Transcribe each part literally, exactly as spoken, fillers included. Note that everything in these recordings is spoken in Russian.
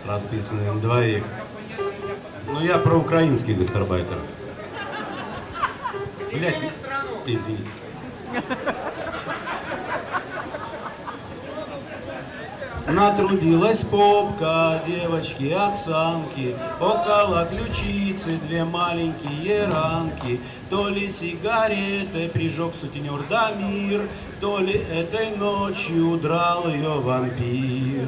расписанные на двоих. Ну, я про украинских гастарбайтеров. Блядь, извините. Натрудилась попка девочки Оксанки, около ключицы две маленькие ранки. То ли сигаретой прижег сутенер Дамир, то ли этой ночью драл ее вампир.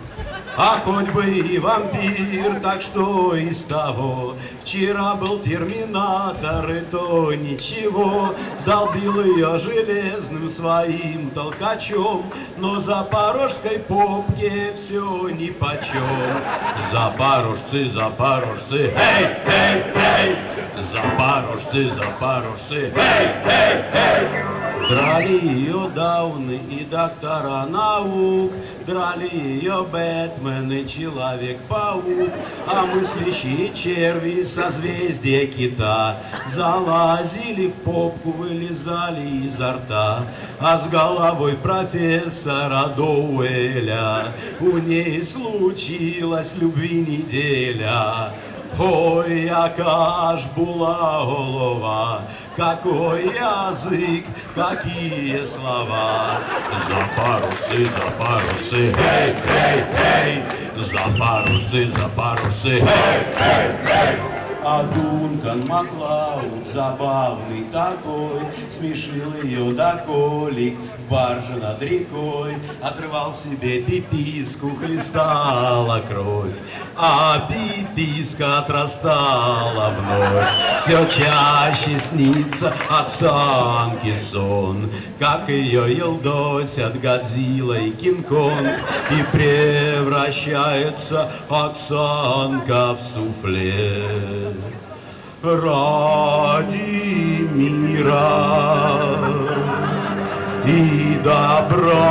А хоть бы и вампир, так что из того? Вчера был терминатор, и то ничего. Долбил ее железным своим толкачом, но запорожской попке все нипочем. Запорожцы, запорожцы, эй, эй, эй! Запорожцы, запорожцы, эй, эй, эй! Драли ее Дауны и доктора наук, драли ее Бэтмен и Человек-паук, а мыслящие черви созвездия кита залазили в попку, вылезали изо рта, а с головой профессора Доуэля у ней случилась любви неделя. Ой, яка ж була голова, какой язык, какие слова. Запорожцы, запорожцы, эй, эй, эй, запорожцы, запорожцы, эй, эй, эй. А Дункан Маклауд, забавный такой, смешил ее до колик, баржа над рекой, отрывал себе пиписку, хлестала кровь, а пиписка отрастала вновь. Все чаще снится Оксанке сон, как ее елдосят Годзилла и Кинг-Конг, и превращается Оксанка в суфле. Ради мира и добра